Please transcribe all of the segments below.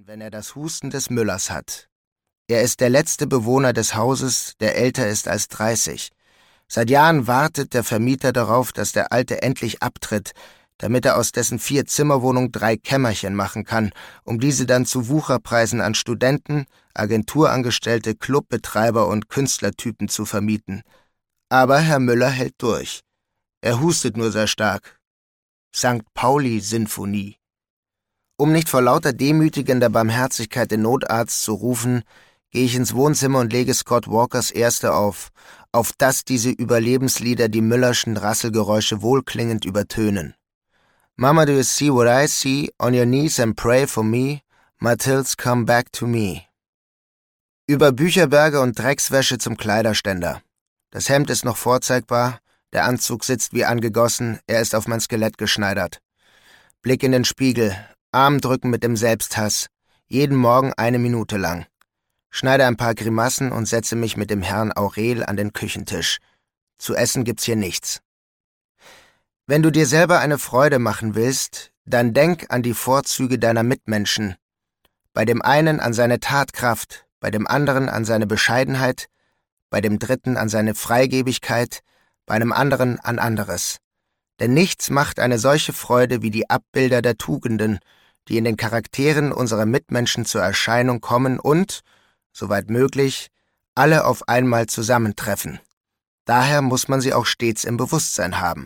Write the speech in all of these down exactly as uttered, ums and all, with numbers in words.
wenn er das Husten des Müllers hat. Er ist der letzte Bewohner des Hauses, der älter ist als dreißig. Seit Jahren wartet der Vermieter darauf, dass der Alte endlich abtritt, damit er aus dessen Vier-Zimmer-Wohnung drei Kämmerchen machen kann, um diese dann zu Wucherpreisen an Studenten, Agenturangestellte, Clubbetreiber und Künstlertypen zu vermieten. Aber Herr Müller hält durch. Er hustet nur sehr stark. Sankt Pauli-Sinfonie. Um nicht vor lauter demütigender Barmherzigkeit den Notarzt zu rufen, gehe ich ins Wohnzimmer und lege Scott Walkers Erste auf, auf dass diese Überlebenslieder die Müllerschen Rasselgeräusche wohlklingend übertönen. Mama, do you see what I see? On your knees and pray for me. Mathilde's come back to me. Über Bücherberge und Dreckswäsche zum Kleiderständer. Das Hemd ist noch vorzeigbar, der Anzug sitzt wie angegossen, er ist auf mein Skelett geschneidert. Blick in den Spiegel, Armdrücken mit dem Selbsthass, jeden Morgen eine Minute lang. Schneide ein paar Grimassen und setze mich mit dem Herrn Aurel an den Küchentisch. Zu essen gibt's hier nichts. Wenn du dir selber eine Freude machen willst, dann denk an die Vorzüge deiner Mitmenschen. Bei dem einen an seine Tatkraft, bei dem anderen an seine Bescheidenheit, bei dem dritten an seine Freigebigkeit, bei einem anderen an anderes. Denn nichts macht eine solche Freude wie die Abbilder der Tugenden, die in den Charakteren unserer Mitmenschen zur Erscheinung kommen und, soweit möglich, alle auf einmal zusammentreffen. Daher muss man sie auch stets im Bewusstsein haben.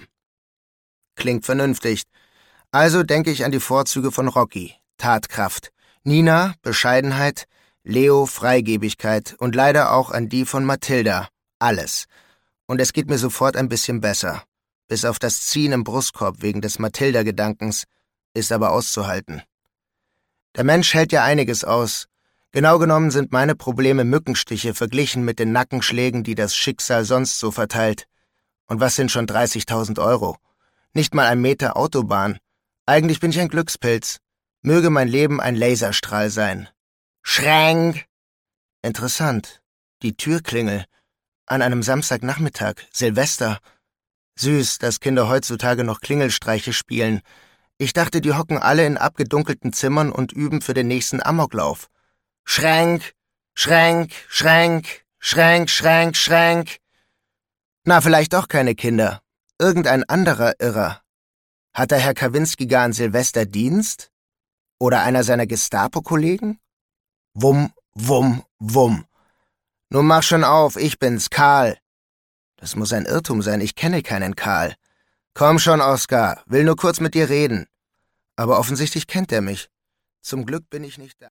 Klingt vernünftig. Also denke ich an die Vorzüge von Rocky, Tatkraft, Nina, Bescheidenheit, Leo, Freigebigkeit und leider auch an die von Mathilda, alles. Und es geht mir sofort ein bisschen besser. Bis auf das Ziehen im Brustkorb wegen des Mathilda-Gedankens, ist aber auszuhalten. Der Mensch hält ja einiges aus. Genau genommen sind meine Probleme Mückenstiche verglichen mit den Nackenschlägen, die das Schicksal sonst so verteilt. Und was sind schon dreißigtausend Euro? Nicht mal ein Meter Autobahn. Eigentlich bin ich ein Glückspilz. Möge mein Leben ein Laserstrahl sein. Schränk! Interessant. Die Türklingel. An einem Samstagnachmittag, Silvester. Süß, dass Kinder heutzutage noch Klingelstreiche spielen. Ich dachte, die hocken alle in abgedunkelten Zimmern und üben für den nächsten Amoklauf. Schränk, Schränk, Schränk, Schränk, Schränk, Schränk. Na, vielleicht doch keine Kinder. Irgendein anderer Irrer. Hat der Herr Kawinski gar an Silvester Dienst? Oder einer seiner Gestapo-Kollegen? Wumm, wumm, wumm. Nun mach schon auf, ich bin's, Karl. Das muss ein Irrtum sein, ich kenne keinen Karl. Komm schon, Oskar, will nur kurz mit dir reden. Aber offensichtlich kennt er mich. Zum Glück bin ich nicht da.